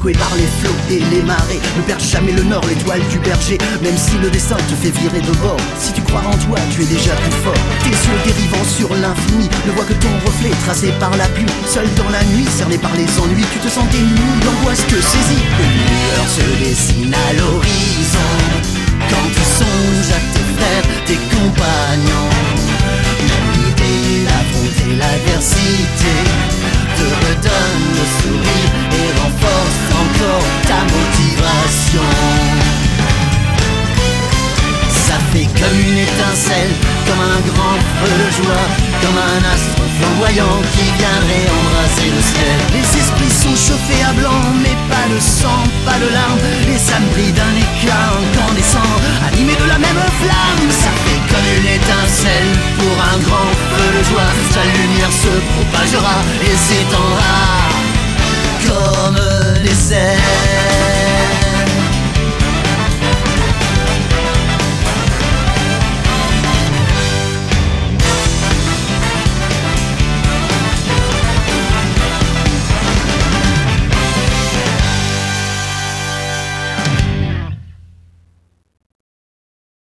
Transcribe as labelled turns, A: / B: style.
A: secoué par les flots et les marées. Ne perds jamais le nord, l'étoile du berger. Même si le destin te fait virer de bord, si tu crois en toi, tu es déjà plus fort. Tes yeux dérivant sur l'infini ne voient que ton reflet tracé par la pluie. Seul dans la nuit, cerné par les ennuis, tu te sens dénu, l'angoisse te saisit. Une lueur se dessine à l'horizon quand tu songes à tes frères, tes compagnons. Même l'idée d'affronter l'adversité te redonne le sourire et renforce encore ta motivation. Ça fait comme une étincelle, comme un grand feu de joie, comme un astre flamboyant qui viendrait embrasser le ciel. Les esprits sont chauffés à blanc, mais pas de sang, pas de larmes. Et ça me brille d'un éclat incandescent, animé de la même flamme. Ça fait comme une étincelle pour un grand feu de joie. Sa lumière se propagera et s'étendra comme des ailes.